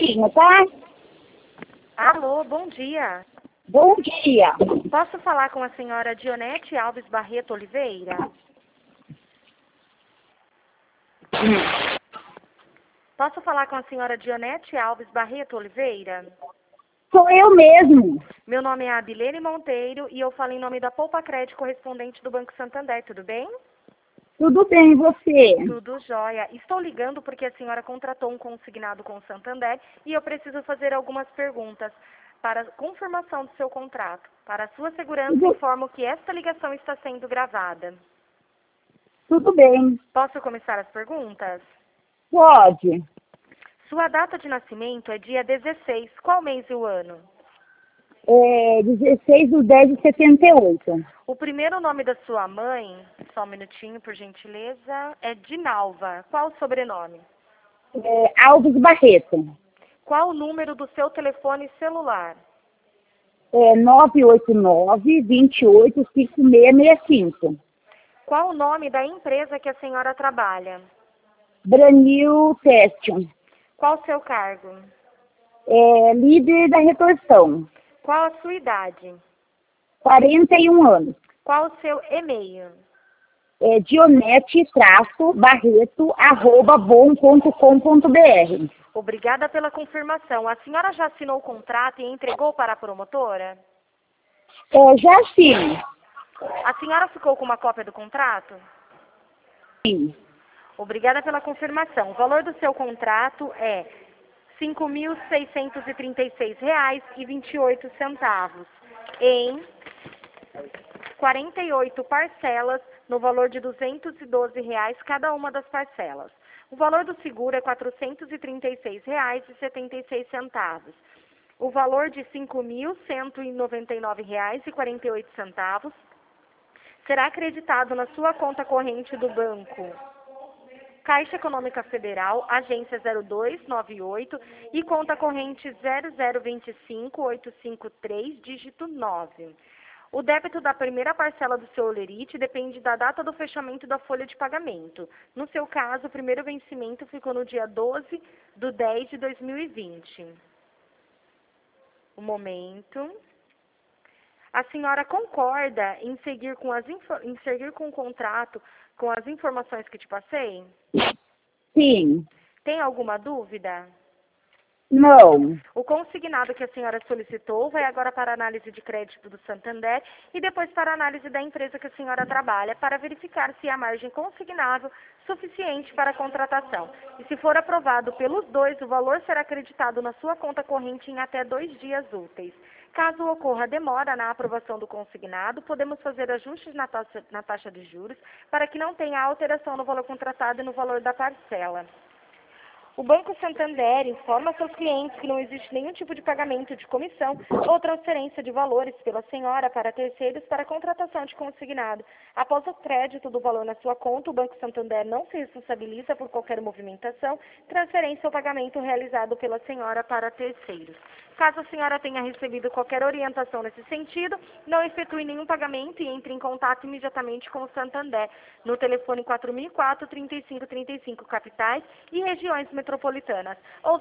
minutinho, tá? Alô, bom dia. Bom dia. Posso falar com a senhora Dionete Alves Barreto Oliveira? Posso falar com a senhora Dionete Alves Barreto Oliveira? Sou eu mesmo. Meu nome é Abilene Monteiro e eu falo em nome da Poupa Crédito correspondente do Banco Santander, tudo bem? Tudo bem, e você? Tudo jóia. Estou ligando porque a senhora contratou um consignado com o Santander e eu preciso fazer algumas perguntas para confirmação do seu contrato. Para a sua segurança, informo que esta ligação está sendo gravada. Tudo bem. Posso começar as perguntas? Pode. Sua data de nascimento é dia 16. Qual mês e o ano? 16/10/78. O primeiro nome da sua mãe, só um minutinho, por gentileza, é Dinalva. Qual o sobrenome? Alves Barreto. Qual o número do seu telefone celular? 989-285665. Qual o nome da empresa que a senhora trabalha? Branil Testion. Qual o seu cargo? Líder da retorção. Qual a sua idade? 41 anos. Qual o seu e-mail? Dionete-barreto@bom.com.br. Obrigada pela confirmação. A senhora já assinou o contrato e entregou para a promotora? Já sim. A senhora ficou com uma cópia do contrato? Sim. Obrigada pela confirmação. O valor do seu contrato é R$ 5.636,28 em 48 parcelas no valor de R$ 212 cada uma das parcelas. O valor do seguro é R$ 436,76. O valor de R$ 5.199,48 será acreditado na sua conta corrente do banco Caixa Econômica Federal, agência 0298 e conta corrente 0025853, dígito 9. O débito da primeira parcela do seu holerite depende da data do fechamento da folha de pagamento. No seu caso, o primeiro vencimento ficou no dia 12/10/2020. Um momento. A senhora concorda em seguir com o contrato com as informações que te passei? Sim. Tem alguma dúvida? Não. O consignado que a senhora solicitou vai agora para a análise de crédito do Santander e depois para a análise da empresa que a senhora trabalha para verificar se há margem consignável suficiente para a contratação. E se for aprovado pelos dois, o valor será acreditado na sua conta corrente em até 2 dias úteis. Caso ocorra demora na aprovação do consignado, podemos fazer ajustes na taxa de juros para que não tenha alteração no valor contratado e no valor da parcela. O Banco Santander informa a seus clientes que não existe nenhum tipo de pagamento de comissão ou transferência de valores pela senhora para terceiros para contratação de consignado. Após o crédito do valor na sua conta, o Banco Santander não se responsabiliza por qualquer movimentação, transferência ou pagamento realizado pela senhora para terceiros. Caso a senhora tenha recebido qualquer orientação nesse sentido, não efetue nenhum pagamento e entre em contato imediatamente com o Santander no telefone 4004-3535 capitais e regiões metropolitanas ou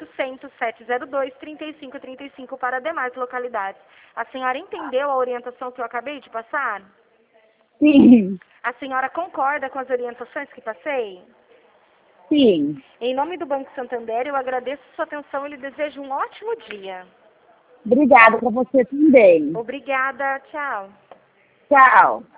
0800-702-3535 para demais localidades. A senhora entendeu a orientação que eu acabei de passar? Sim. A senhora concorda com as orientações que passei? Sim. Em nome do Banco Santander, eu agradeço sua atenção e lhe desejo um ótimo dia. Obrigada para você também. Obrigada, tchau. Tchau.